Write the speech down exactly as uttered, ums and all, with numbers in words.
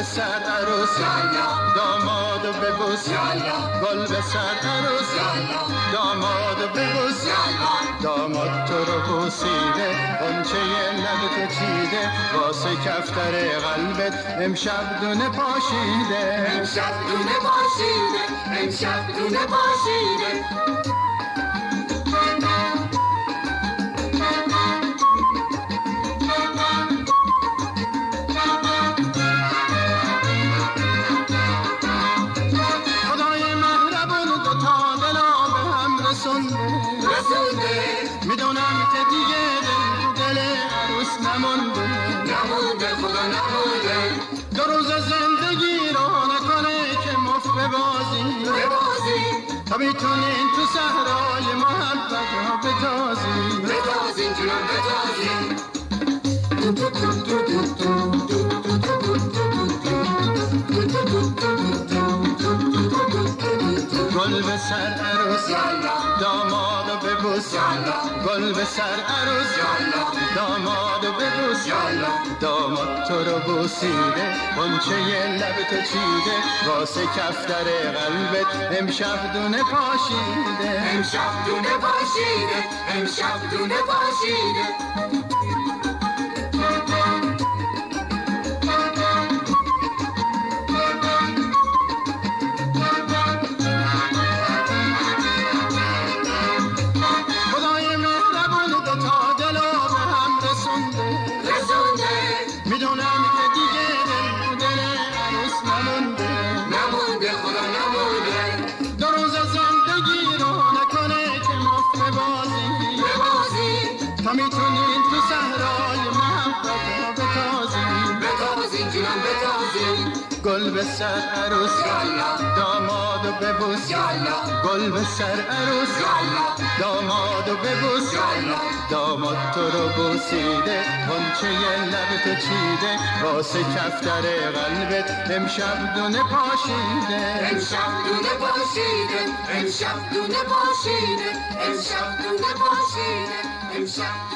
سر عروس دامادو ببوس گل به سر عروس دامادو ببوس داماد تو رو بوسیده غنچه لب تو چیده واسه کفتر قلبت امشب دونه پاشیده امشب دونه پاشیده امشب دونه پاشیده میدونم که دیگه دل دل عروس نمونده نمونده خدا نمونده دو روز زندگی رو نکنه که مفت ببازی ببازی تا میتونین تو صحرای محبت ها بتازی بتازی جونم بتازی گل به سر عروس دامادو ببوس گل به سر عروس دامادو ببوس داماد تو رو بوسیده غنچه لب تو چیده واسه کفتر قلبت امشب دونه پاشیده امشب دونه پاشیده امشب دونه پاشیده میدونم که دیگه دل دل عروس نمونده نمونده خدا نمونده دو روز زندگی رو نکنه که مفت ببازی ببازی تا میتونین تو صحرای محبت ها بتازی بتازی جونم بتازی گل به سر عروس دامادو ببوس گل به سر عروس دامادو ببوس داماد تو رو بوسیده غنچه لب تو چیده واسه کفتر قلبت امشب دونه پاشیده امشب دونه پاشیده امشب دونه پاشیده امشب دونه پاشیده امشب